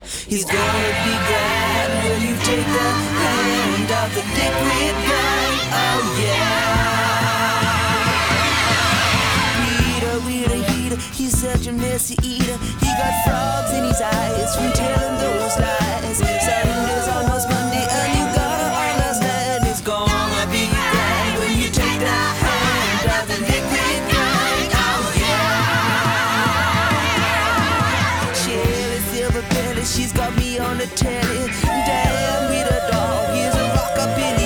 He's gonna be glad when you take the hand of the liquid gun. Oh yeah. Weeder, heater, he's such a messy eater. He got frogs in his eyes from telling those lies. Sunday's almost Monday and you gotta understand. He's gonna be glad when you take the hand of the liquid gun. Oh yeah. Sherry Silver Belly, she's got me on the telly. Damn, with a dog, he's a rock up in